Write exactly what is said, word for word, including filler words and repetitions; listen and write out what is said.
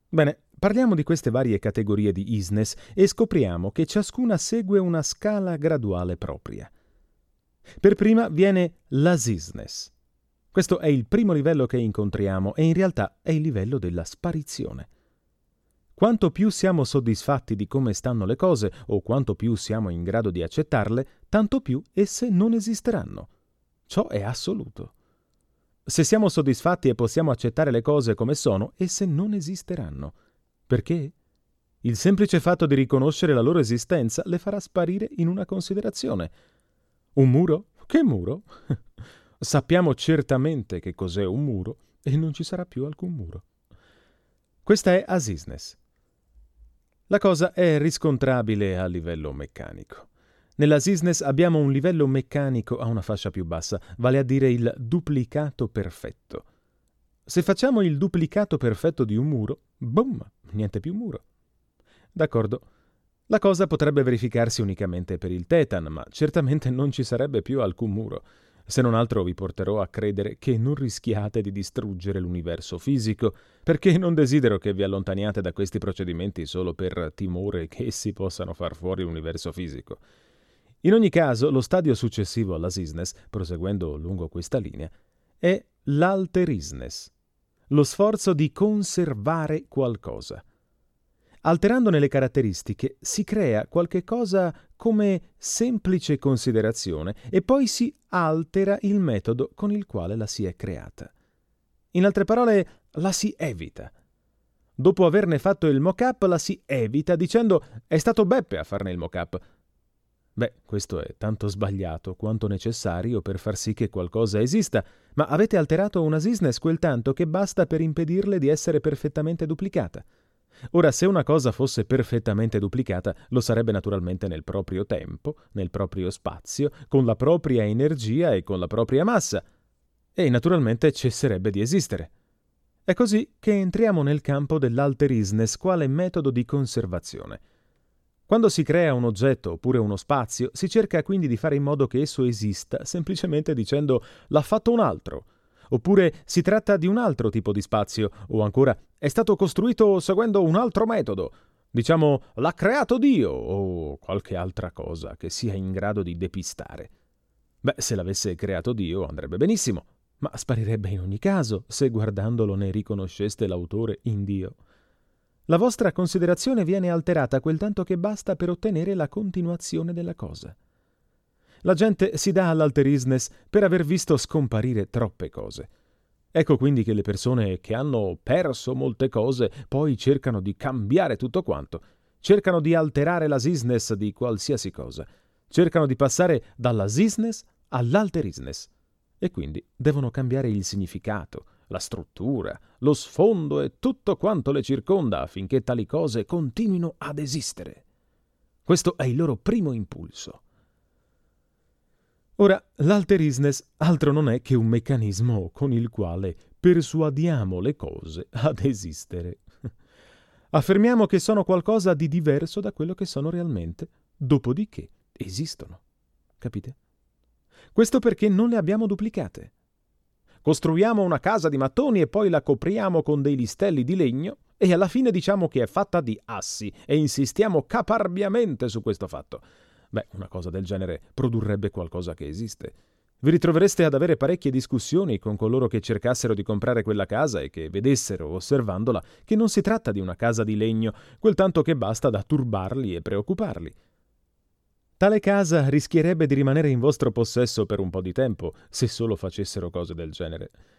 Bene, parliamo di queste varie categorie di isness e scopriamo che ciascuna segue una scala graduale propria. Per prima viene l'asisness. Questo è il primo livello che incontriamo e in realtà è il livello della sparizione. Quanto più siamo soddisfatti di come stanno le cose o quanto più siamo in grado di accettarle, tanto più esse non esisteranno. Ciò è assoluto. Se siamo soddisfatti e possiamo accettare le cose come sono, esse non esisteranno. Perché? Il semplice fatto di riconoscere la loro esistenza le farà sparire in una considerazione. Un muro? Che muro? Sappiamo certamente che cos'è un muro e non ci sarà più alcun muro. Questa è asisness. La cosa è riscontrabile a livello meccanico. Nell'asisness abbiamo un livello meccanico a una fascia più bassa, vale a dire il duplicato perfetto. Se facciamo il duplicato perfetto di un muro, boom, niente più muro. D'accordo, la cosa potrebbe verificarsi unicamente per il Tetan, ma certamente non ci sarebbe più alcun muro. Se non altro vi porterò a credere che non rischiate di distruggere l'universo fisico, perché non desidero che vi allontaniate da questi procedimenti solo per timore che essi possano far fuori l'universo fisico. In ogni caso, lo stadio successivo all'asisness, proseguendo lungo questa linea, è l'alterisness, lo sforzo di conservare qualcosa. Alterandone le caratteristiche si crea qualche cosa come semplice considerazione e poi si altera il metodo con il quale la si è creata. In altre parole, la si evita. Dopo averne fatto il mock-up, la si evita dicendo «è stato Beppe a farne il mock-up». Beh, questo è tanto sbagliato quanto necessario per far sì che qualcosa esista, ma avete alterato una asisness quel tanto che basta per impedirle di essere perfettamente duplicata. Ora, se una cosa fosse perfettamente duplicata, lo sarebbe naturalmente nel proprio tempo, nel proprio spazio, con la propria energia e con la propria massa, e naturalmente cesserebbe di esistere. È così che entriamo nel campo dell'alterisness quale metodo di conservazione. Quando si crea un oggetto oppure uno spazio, si cerca quindi di fare in modo che esso esista semplicemente dicendo «l'ha fatto un altro», oppure si tratta di un altro tipo di spazio, o ancora è stato costruito seguendo un altro metodo, diciamo l'ha creato Dio, o qualche altra cosa che sia in grado di depistare. Beh, se l'avesse creato Dio andrebbe benissimo, ma sparirebbe in ogni caso se guardandolo ne riconosceste l'autore in Dio. La vostra considerazione viene alterata quel tanto che basta per ottenere la continuazione della cosa. La gente si dà all'alterisness per aver visto scomparire troppe cose. Ecco quindi che le persone che hanno perso molte cose poi cercano di cambiare tutto quanto, cercano di alterare l'asisness di qualsiasi cosa, cercano di passare dall'asisness all'alterisness e quindi devono cambiare il significato, la struttura, lo sfondo e tutto quanto le circonda affinché tali cose continuino ad esistere. Questo è il loro primo impulso. Ora, l'alterisness altro non è che un meccanismo con il quale persuadiamo le cose ad esistere. Affermiamo che sono qualcosa di diverso da quello che sono realmente, dopodiché esistono. Capite? Questo perché non le abbiamo duplicate. Costruiamo una casa di mattoni e poi la copriamo con dei listelli di legno e alla fine diciamo che è fatta di assi e insistiamo caparbiamente su questo fatto. Beh, una cosa del genere produrrebbe qualcosa che esiste. Vi ritrovereste ad avere parecchie discussioni con coloro che cercassero di comprare quella casa e che vedessero, osservandola, che non si tratta di una casa di legno, quel tanto che basta da turbarli e preoccuparli. Tale casa rischierebbe di rimanere in vostro possesso per un po' di tempo, se solo facessero cose del genere.